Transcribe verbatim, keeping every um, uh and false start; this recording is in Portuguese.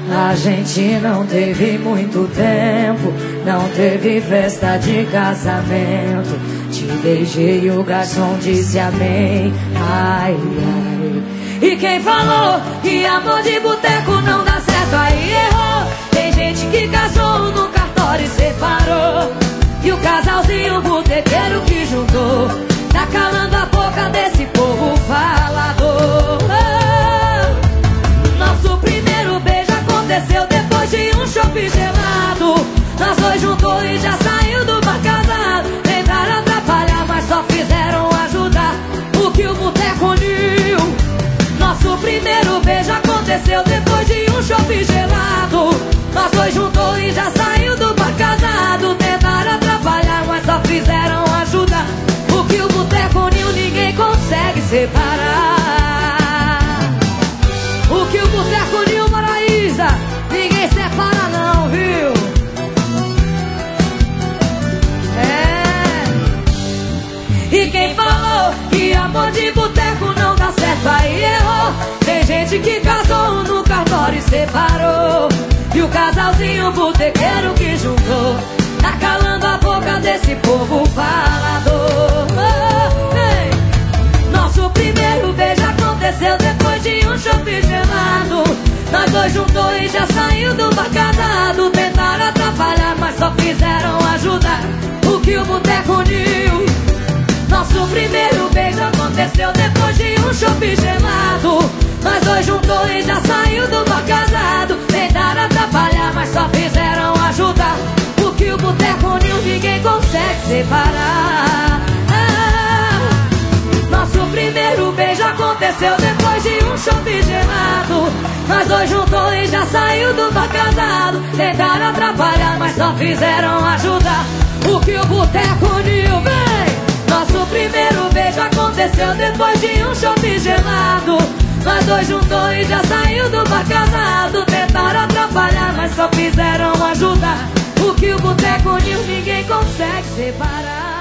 A gente não teve muito tempo, não teve festa de casamento. Te beijei e o garçom disse amém. Ai, ai. E quem falou que amor de boteco não dá certo, aí errou. Tem gente que casou no cartório e separou, e o casalzinho botequeiro que juntou tá calando a boca desse povo falador. Oh, nosso primeiro beijo aconteceu depois de um chopp gelado. Nós dois juntou e já saiu do bar casado. Tentaram atrapalhar, mas só fizeram ajudar o que o boteco uniu. Nosso primeiro beijo aconteceu depois de um chopp gelado. Nós dois juntou e já saiu do bar casado. Tentaram atrapalhar, mas só fizeram ajudar o que o boteco uniu. Ninguém consegue separar o que o boteco uniu, Maraísa. Ninguém separa não, viu? É. E quem falou que amor de boteco não dá certo, aí errou. Tem gente que casou no cartório e separou, e o casalzinho botequeiro que juntou tá calando a boca desse povo falador. Oh, hey. Nosso primeiro beijo aconteceu depois de um chopp gelado. Nós dois juntou e já saiu do bar casado. Tentaram atrapalhar, mas só fizeram ajudar o que o boteco uniu. Nosso primeiro beijo aconteceu depois de um chopp gelado. Nós dois juntou e já saiu do bar casado. Tentaram atrapalhar, mas só fizeram ajudar o que o boteco uniu. Ninguém consegue separar. Ah, nosso primeiro beijo aconteceu depois de um chopp gelado. Nós dois juntou e já saiu do bar casado. Tentaram atrapalhar, mas só fizeram ajudar o que o boteco uniu. Vem! Nosso primeiro beijo aconteceu depois de um chopp gelado. Nós dois juntou e já saiu do bar casado. Tentaram atrapalhar, mas só fizeram ajudar o que o boteco uniu. Ninguém consegue separar.